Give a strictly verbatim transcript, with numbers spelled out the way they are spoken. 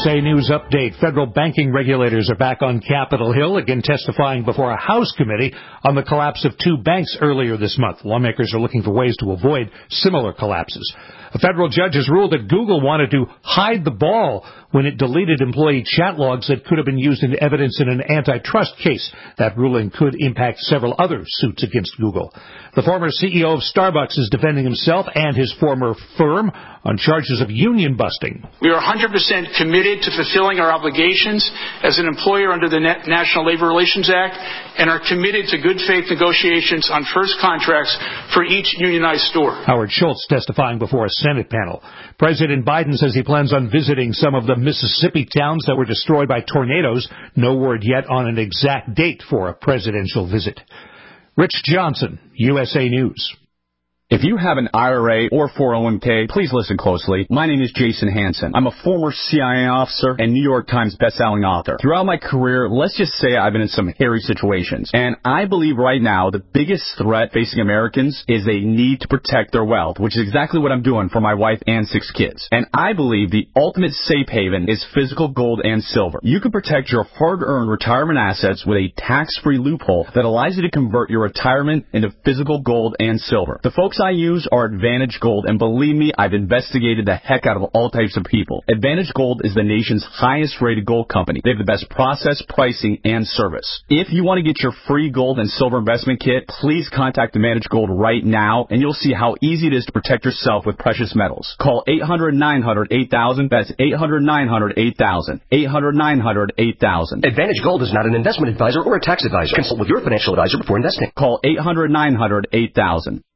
S A News Update. Federal banking regulators are back on Capitol Hill, again testifying before a House committee on the collapse of two banks earlier this month. Lawmakers are looking for ways to avoid similar collapses. A federal judge has ruled that Google wanted to hide the ball when it deleted employee chat logs that could have been used in evidence in an antitrust case. That ruling could impact several other suits against Google. The former C E O of Starbucks is defending himself and his former firm on charges of union busting. We are one hundred percent committed to fulfilling our obligations as an employer under the National Labor Relations Act and are committed to good faith negotiations on first contracts for each unionized store. Howard Schultz testifying before a Senate panel. President Biden says he plans on visiting some of the Mississippi towns that were destroyed by tornadoes. No word yet on an exact date for a presidential visit. Rich Johnson, U S A News. If you have an I R A or four oh one k, please listen closely. My name is Jason Hansen. I'm a former C I A officer and New York Times bestselling author. Throughout my career, let's just say I've been in some hairy situations. And I believe right now the biggest threat facing Americans is they need to protect their wealth, which is exactly what I'm doing for my wife and six kids. And I believe the ultimate safe haven is physical gold and silver. You can protect your hard-earned retirement assets with a tax-free loophole that allows you to convert your retirement into physical gold and silver. The folks I use are Advantage Gold, and believe me, I've investigated the heck out of all types of people. Advantage Gold is the nation's highest-rated gold company. They have the best process, pricing, and service. If you want to get your free gold and silver investment kit, please contact Advantage Gold right now, and you'll see how easy it is to protect yourself with precious metals. Call eight hundred, nine hundred, eight thousand. That's eight hundred, nine hundred, eight thousand. eight hundred, nine hundred, eight thousand. Advantage Gold is not an investment advisor or a tax advisor. Consult with your financial advisor before investing. Call eight hundred, nine hundred, eight thousand.